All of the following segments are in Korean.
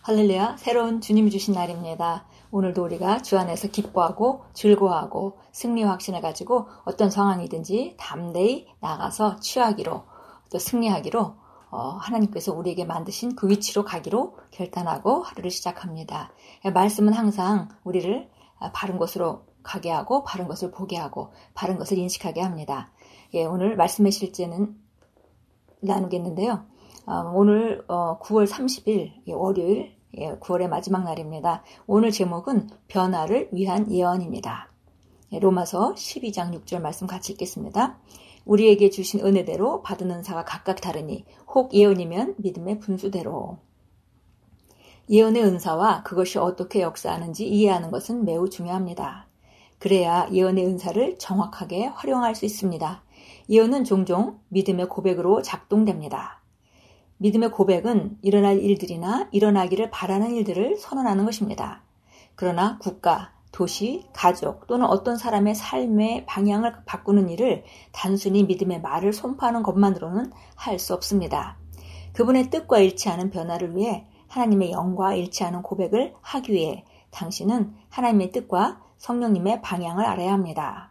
할렐루야, 새로운 주님이 주신 날입니다. 오늘도 우리가 주 안에서 기뻐하고 즐거워하고 승리 확신을 가지고 어떤 상황이든지 담대히 나가서 취하기로 또 승리하기로 하나님께서 우리에게 만드신 그 위치로 가기로 결단하고 하루를 시작합니다. 말씀은 항상 우리를 바른 곳으로 가게 하고 바른 것을 보게 하고 바른 것을 인식하게 합니다. 오늘 말씀의 실제는 나누겠는데요. 오늘 9월 30일 월요일 9월의 마지막 날입니다. 오늘 제목은 변화를 위한 예언입니다. 로마서 12장 6절 말씀 같이 읽겠습니다. 우리에게 주신 은혜대로 받은 은사가 각각 다르니 혹 예언이면 믿음의 분수대로. 예언의 은사와 그것이 어떻게 역사하는지 이해하는 것은 매우 중요합니다. 그래야 예언의 은사를 정확하게 활용할 수 있습니다. 예언은 종종 믿음의 고백으로 작동됩니다. 믿음의 고백은 일어날 일들이나 일어나기를 바라는 일들을 선언하는 것입니다. 그러나 국가, 도시, 가족 또는 어떤 사람의 삶의 방향을 바꾸는 일을 단순히 믿음의 말을 선포하는 것만으로는 할 수 없습니다. 그분의 뜻과 일치하는 변화를 위해 하나님의 영과 일치하는 고백을 하기 위해 당신은 하나님의 뜻과 성령님의 방향을 알아야 합니다.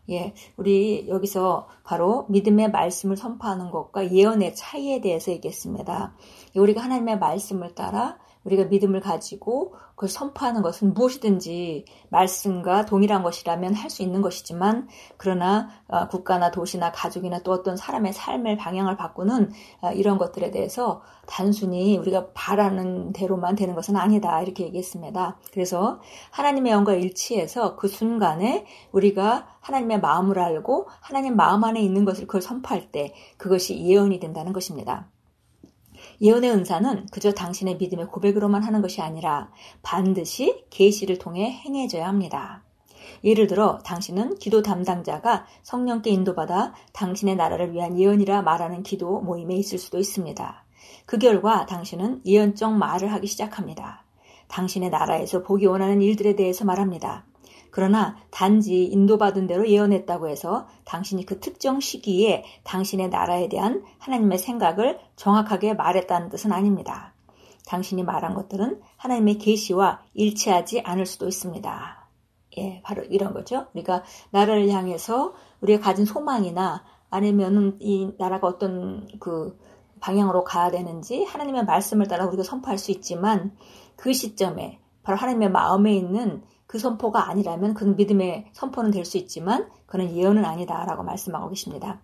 우리 여기서 바로 믿음의 말씀을 선포하는 것과 예언의 차이에 대해서 얘기했습니다. 우리가 하나님의 말씀을 따라 우리가 믿음을 가지고 그걸 선포하는 것은 무엇이든지 말씀과 동일한 것이라면 할 수 있는 것이지만 그러나 국가나 도시나 가족이나 또 어떤 사람의 삶의 방향을 바꾸는 이런 것들에 대해서 단순히 우리가 바라는 대로만 되는 것은 아니다 이렇게 얘기했습니다. 그래서 하나님의 영과 일치해서 그 순간에 우리가 하나님의 마음을 알고 하나님 마음 안에 있는 것을 그걸 선포할 때 그것이 예언이 된다는 것입니다. 예언의 은사는 그저 당신의 믿음의 고백으로만 하는 것이 아니라 반드시 계시를 통해 행해져야 합니다. 예를 들어 당신은 기도 담당자가 성령께 인도받아 당신의 나라를 위한 예언이라 말하는 기도 모임에 있을 수도 있습니다. 그 결과 당신은 예언적 말을 하기 시작합니다. 당신의 나라에서 보기 원하는 일들에 대해서 말합니다. 그러나 단지 인도받은 대로 예언했다고 해서 당신이 그 특정 시기에 당신의 나라에 대한 하나님의 생각을 정확하게 말했다는 뜻은 아닙니다. 당신이 말한 것들은 하나님의 계시와 일치하지 않을 수도 있습니다. 바로 이런 거죠. 우리가 나라를 향해서 우리가 가진 소망이나 아니면 이 나라가 어떤 그 방향으로 가야 되는지 하나님의 말씀을 따라 우리가 선포할 수 있지만 그 시점에 바로 하나님의 마음에 있는 그 선포가 아니라면 그는 믿음의 선포는 될 수 있지만 그는 예언은 아니다라고 말씀하고 계십니다.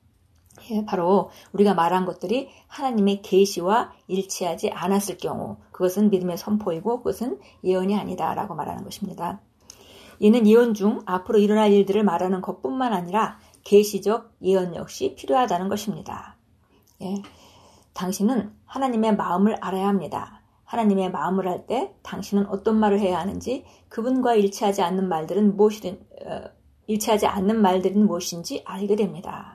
바로 우리가 말한 것들이 하나님의 계시와 일치하지 않았을 경우 그것은 믿음의 선포이고 그것은 예언이 아니다라고 말하는 것입니다. 이는 예언 중 앞으로 일어날 일들을 말하는 것뿐만 아니라 계시적 예언 역시 필요하다는 것입니다. 당신은 하나님의 마음을 알아야 합니다. 하나님의 마음을 할 때 당신은 어떤 말을 해야 하는지 그분과 일치하지 않는 말들은 무엇인지 알게 됩니다.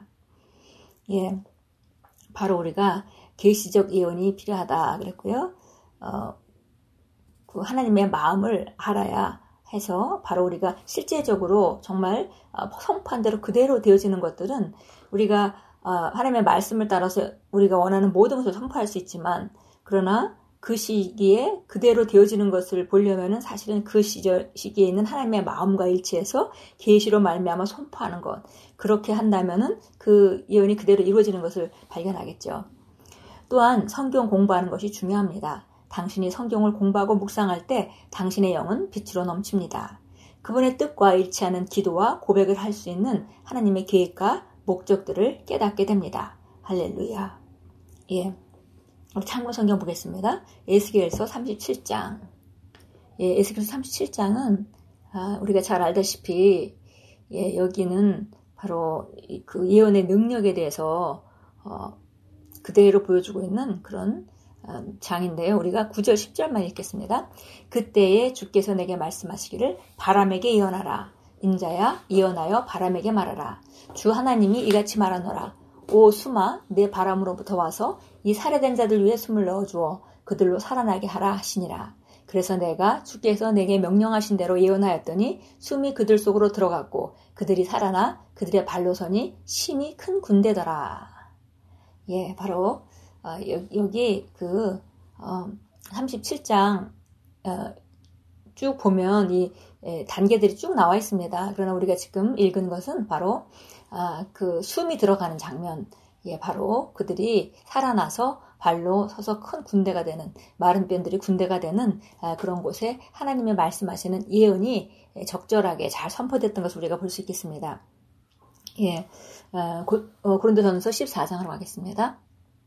바로 우리가 계시적 예언이 필요하다 그랬고요. 그 하나님의 마음을 알아야 해서 바로 우리가 실제적으로 정말 선포한 대로 그대로 되어지는 것들은 우리가 하나님의 말씀을 따라서 우리가 원하는 모든 것을 선포할 수 있지만 그러나 그 시기에 그대로 되어지는 것을 보려면은 사실은 그 시기에 있는 하나님의 마음과 일치해서 계시로 말미암아 선포하는 것 그렇게 한다면은 그 예언이 그대로 이루어지는 것을 발견하겠죠. 또한 성경 공부하는 것이 중요합니다. 당신이 성경을 공부하고 묵상할 때 당신의 영은 빛으로 넘칩니다. 그분의 뜻과 일치하는 기도와 고백을 할 수 있는 하나님의 계획과 목적들을 깨닫게 됩니다. 할렐루야. 참고 성경 보겠습니다. 에스겔서 37장. 에스겔서 37장은 우리가 잘 알다시피 여기는 바로 그 예언의 능력에 대해서 그대로 보여주고 있는 그런 장인데요. 우리가 9절 10절만 읽겠습니다. 그때에 주께서 내게 말씀하시기를 바람에게 예언하라. 인자야 예언하여 바람에게 말하라. 주 하나님이 이같이 말하노라. 오 수마 내 바람으로부터 와서 이 살해된 자들 위에 숨을 넣어주어 그들로 살아나게 하라 하시니라. 그래서 내가 주께서 내게 명령하신 대로 예언하였더니 숨이 그들 속으로 들어갔고 그들이 살아나 그들의 발로 서니 심히 큰 군대더라. 바로 여기 37장 쭉 보면 이 단계들이 쭉 나와 있습니다. 그러나 우리가 지금 읽은 것은 바로 그 숨이 들어가는 장면, 바로 그들이 살아나서 발로 서서 큰 군대가 되는, 마른 뼈들이 군대가 되는 그런 곳에 하나님의 말씀하시는 예언이 적절하게 잘 선포됐던 것을 우리가 볼 수 있겠습니다. 고린도전서 14장으로 가겠습니다.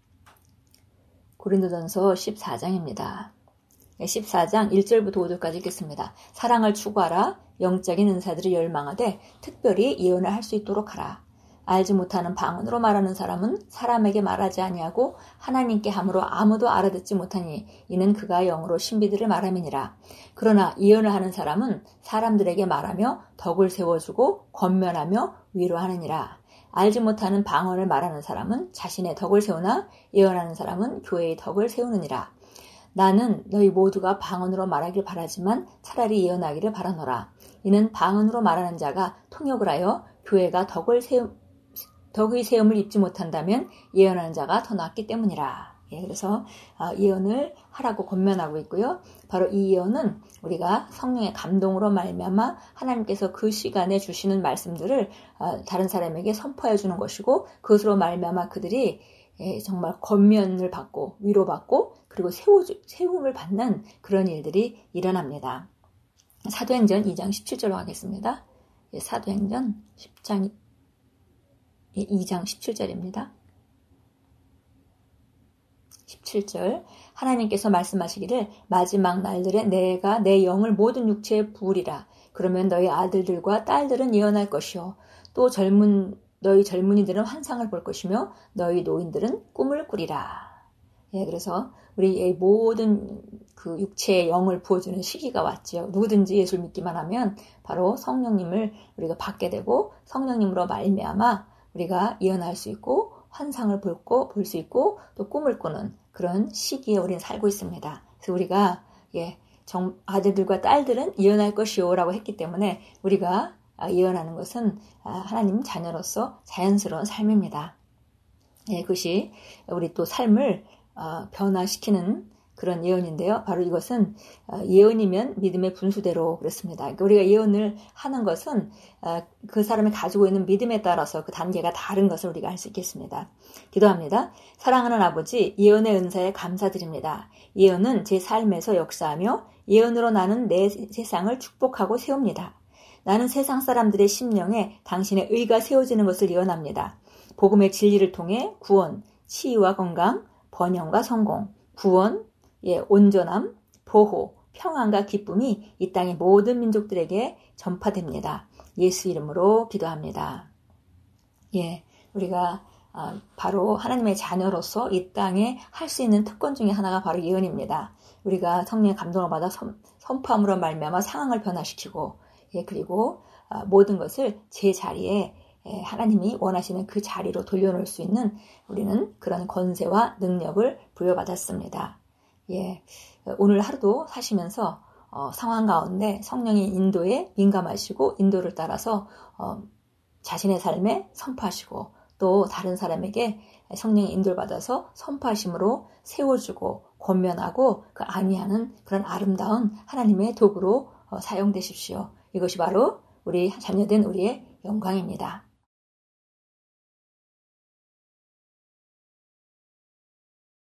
고린도전서 14장입니다. 14장 1절부터 5절까지 읽겠습니다. 사랑을 추구하라. 영적인 은사들이 열망하되 특별히 예언을 할 수 있도록 하라. 알지 못하는 방언으로 말하는 사람은 사람에게 말하지 아니하고 하나님께 함으로 아무도 알아듣지 못하니 이는 그가 영으로 신비들을 말함이니라. 그러나 예언을 하는 사람은 사람들에게 말하며 덕을 세워주고 권면하며 위로하느니라. 알지 못하는 방언을 말하는 사람은 자신의 덕을 세우나 예언하는 사람은 교회의 덕을 세우느니라. 나는 너희 모두가 방언으로 말하길 바라지만 차라리 예언하기를 바라노라. 이는 방언으로 말하는 자가 통역을 하여 교회가 덕의 세움을 입지 못한다면 예언하는 자가 더 낫기 때문이라. 그래서 예언을 하라고 권면하고 있고요. 바로 이 예언은 우리가 성령의 감동으로 말미암아 하나님께서 그 시간에 주시는 말씀들을 다른 사람에게 선포해 주는 것이고, 그것으로 말미암아 그들이 정말 권면을 받고 위로받고 그리고 세움을 받는 그런 일들이 일어납니다. 사도행전 2장 17절로 가겠습니다. 사도행전 10장 2장 17절입니다. 17절 하나님께서 말씀하시기를 마지막 날들에 내가 내 영을 모든 육체에 부으리라. 그러면 너희 아들들과 딸들은 예언할 것이요 또 너희 젊은이들은 환상을 볼 것이며 너희 노인들은 꿈을 꾸리라. 그래서 우리 모든 그 육체의 영을 부어주는 시기가 왔죠. 누구든지 예수를 믿기만 하면 바로 성령님을 우리가 받게 되고 성령님으로 말미암아 우리가 예언할 수 있고 환상을 볼 수 있고 또 꿈을 꾸는 그런 시기에 우리는 살고 있습니다. 그래서 우리가 아들들과 딸들은 예언할 것이요 라고 했기 때문에 우리가 예언하는 것은 하나님 자녀로서 자연스러운 삶입니다. 그것이 우리 또 삶을 변화시키는 그런 예언인데요. 바로 이것은 예언이면 믿음의 분수대로 그렇습니다. 그러니까 우리가 예언을 하는 것은 그 사람이 가지고 있는 믿음에 따라서 그 단계가 다른 것을 우리가 알 수 있겠습니다. 기도합니다. 사랑하는 아버지, 예언의 은사에 감사드립니다. 예언은 제 삶에서 역사하며 예언으로 나는 내 세상을 축복하고 세웁니다. 나는 세상 사람들의 심령에 당신의 의가 세워지는 것을 예언합니다. 복음의 진리를 통해 구원, 치유와 건강, 번영과 성공, 구원, 온전함, 보호, 평안과 기쁨이 이 땅의 모든 민족들에게 전파됩니다. 예수 이름으로 기도합니다. 우리가 바로 하나님의 자녀로서 이 땅에 할 수 있는 특권 중에 하나가 바로 예언입니다. 우리가 성령의 감동을 받아 선포함으로 말미암아 상황을 변화시키고 그리고 모든 것을 제 자리에 하나님이 원하시는 그 자리로 돌려놓을 수 있는 우리는 그런 권세와 능력을 부여받았습니다. 오늘 하루도 사시면서 상황 가운데 성령의 인도에 민감하시고 인도를 따라서 자신의 삶에 선포하시고 또 다른 사람에게 성령의 인도를 받아서 선포하심으로 세워주고 권면하고 그 안위하는 그런 아름다운 하나님의 도구로 사용되십시오. 이것이 바로 우리 자녀된 우리의 영광입니다.